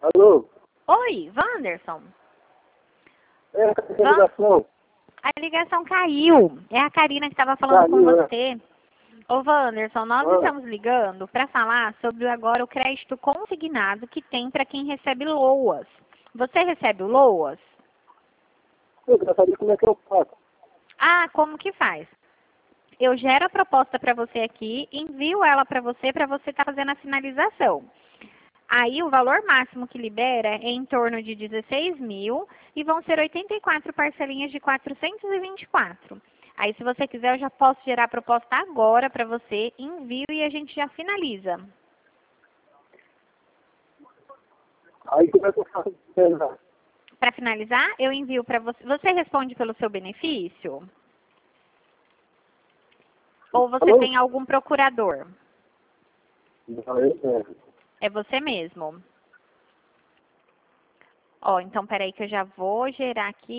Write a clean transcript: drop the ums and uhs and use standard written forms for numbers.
Alô? Oi, Wanderson. É, cadê a ligação? A ligação caiu. É a Karina que estava falando com Caiu, você. Ô, Wanderson, nós estamos ligando para falar sobre agora o crédito consignado que tem para quem recebe LOAS. Você recebe o LOAS? Eu queria saber como é que eu faço. Ah, como que faz? Eu gero a proposta para você aqui, envio ela para você estar fazendo a finalização. Aí o valor máximo que libera é em torno de 16 mil e vão ser 84 parcelinhas de 424. Aí se você quiser eu já posso gerar a proposta agora para você, envio e a gente já finaliza. Aí como é que eu faço pra finalizar? Para finalizar, eu envio para você. Você responde pelo seu benefício? Ou você Alô? tem algum procurador? Não, eu mesmo. É você mesmo. Ó, então peraí que eu já vou gerar aqui.